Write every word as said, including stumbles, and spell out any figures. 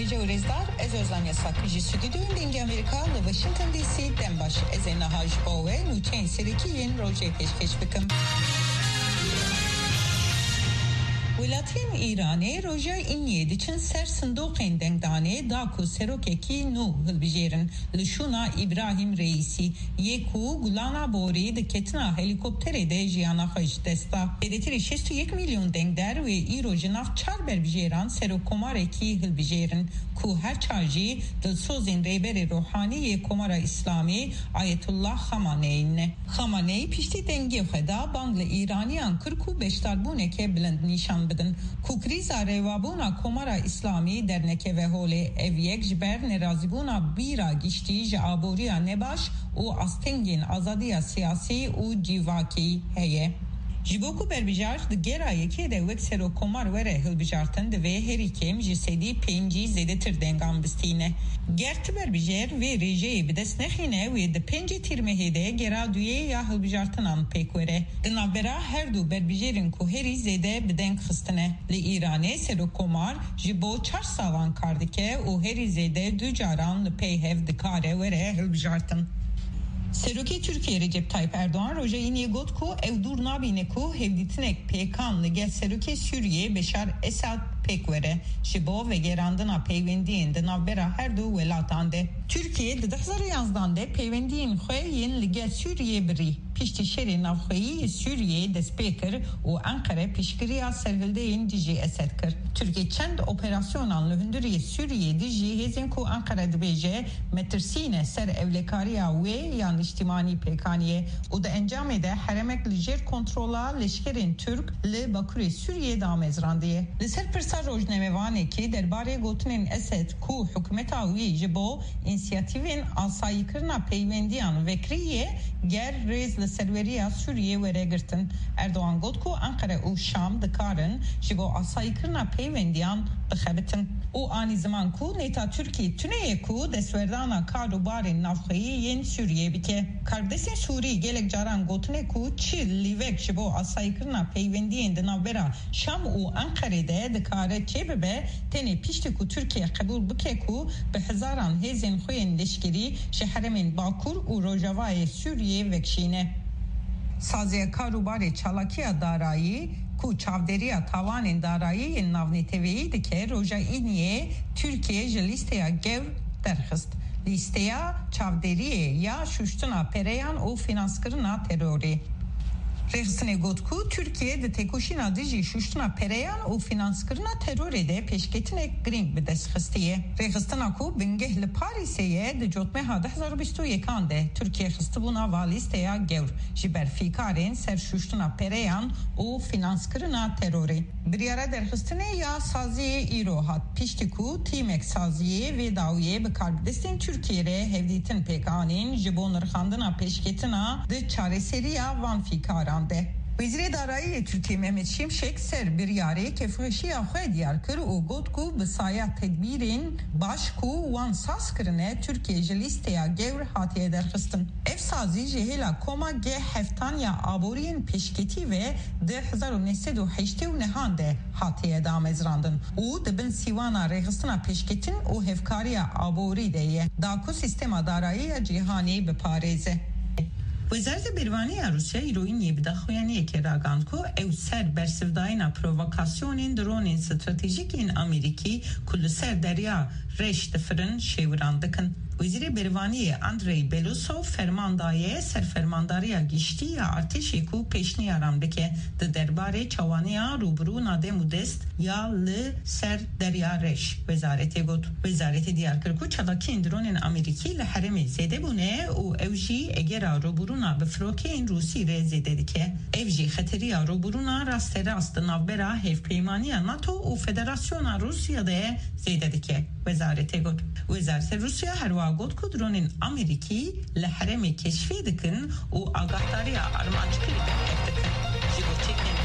Gece Urezlar, ez Özlem Sakıcı Stüdyo'nun Dingi Amerika ve Washington D C denbaş ezena hajbo ve nuçen seriki yeni roje peşkeş bıkım. Wilatin İran'e roja iniyed için ser sındoqên dengdanê da ku serokekî nû hilbijêrin li şûna İbrahim Reîsî yê ku gulana borî di ketina helîkopterê de jiyana xwe ji dest da. Pêdîtirî şêst û yek milyon dengder wê îro ji nav çar berbijêran serokkomarekî hilbijêrin ku her çar jî dilsozên rêberê rohanî Komara İslamî Ayetullah Xameneî ne. Xameneî piştî dengê xwe da bang li İranîyan kir ku beşdarbûneke bilind nîşan بدن کو کریزا ریوابونا کومارا اسلامی درنکه و هوله اویک جبر نرازیبونا بیرا گشتی جابوریا نباش و استنگین آزادیا سیاسی و جیواکی هیه Jiboku berbijar de gera yeke de weksero komar vere hilbijartın de ve herikem jisedi penci zedetir dengam bistine. Gert berbijar ve reje bidesnehine ve de penci tirmehede gera duye ya hilbijartın an pekwere. De nabera her du berbijerin ku heri zede biden khistine. Li İran'e sero komar jibo çar savan kardike o heri zede ducaran li peyhev dikare vere hilbijartın. Seroki Türkiye Recep Tayyip Erdoğan roja iniye got ku evdur nabine ku hevditinek pekanlı gel Seroki Suriye Beşar Esad pekvere şibo ve gerandına peyvendiyinde navbera her du velatande. Türkiye de dehzarı yazdan de peyvendiyin xwe yen li gel Suriye biri pişti şeri navxweyi Suriye despekir u Ankara pişkiriya serhildeyin diji Esed kir. Türkiye çend operasyonal lühündürüye Suriye diji hezin ku Ankara dibêje metirsine ser evlekariya ve yan içtimani pekaniye u da encamede heremek li jer kontrola leşkerin Türk li Bakure Suriye da mezrandiye. Li ser pirsa rojnamevane ki derbare gotunin Esed ku hükümeta wî ji bo inisiyativên asayîkirina peyvendiyan vekriye ger rêz li serveriya Suriye were girtin. Erdoğan got ku Ankara û Şam dikarin ji bo asayîkirina peyvendiyan dixebitin. O ani zaman ku neta Türkiye tüneye ku desverdana karubarên navxweyî yên Suriye bike. Kardeşin Suriye gelek caran gotine ku çi livek ji bo asayîkirina peywendiyên di navbera Şam û Ankara'da dikare çebibe tenê piştî ku Türkiye qebûl bike ku bi hezaran hêzên xwe leşkerî ji heremên Bakur û Rojavayê Suriye vekşîne. Saziya karubarê çalakiya darayî ku çavderiya tavanên darayî navneteveyî dike roja iniye Türkiye ji listeya gevr derxist. Listeya çavderiye ya şuştuna pereyan û finanskirina terorê. Rexsine gotku Türkiye de tekoşina diji şuştuna pereyan û finanskirina terorê de peşketinek giring bi dest xistiye. Rexistina ku bingeh li Paris'e de cotmeha iki bin yirmi bir de Türkiye xisti buna va listeya gewr ji ber fîkarên ser şuştuna pereyan û finanskirina terorê. Biryara derxistine ya saziyê îro hat piştî ku tîmek saziyê vê dawiyê bi karbidestên Türkiye re hevdîtin pekanên ji bo nirxandina peşketina di çareseriya van fîkaran de. Vezîrê Darayî Türkiye Mehmet Şimşek ser bir yarê kefxweşiya xwe diyar kir û got ku bi saya tedbîrên baş ku wan saz kirine Türkiye ji listeya gewr hatiye derxistin. Ev sazî ji hêla koma ge heftan ya aboriyên peşketî ve di hezar û neh sed û heştê û nehan de hatiye damezrandin û dibin sîwana rêxistina peşketin û hevkariya aborî de ye da ku sistema darayiya cîhanî biparêze. Wezareta Bervaniya Rusya îroyîniyê bi daxuyaniyê keragand ku ew ser bersivdayîna provokasyonên dronên stratejîkên Amerîkî ku li ser derya reş difirin şêwiran dikin. Wezîrê Bervaniyê Andrei Belousov fermandaye serfermandariya giştî ya artêşê ku pêşniyaran bike di derbarê çawaniya rûbirûna dem û dest ya li ser derya reş. Wezaretê got. Wezaretê diyar kir ku çalakiyên dronên Amerîkî li herêmê zêde bûne û ew jî egera rûbirûna bi firokeyên Rûsî re zêde dike. Ev jî xeteriya rûbirûna rasterast di navbera hevpeymaniya NATO û Federasyona Rusya de zêde dike. Wezaretê got. Wezareta Rusya herwa got ku dronên Amerîkî li herêmê keşfê dikin û agahdariya armanckirî de dikin. Ji bo çekên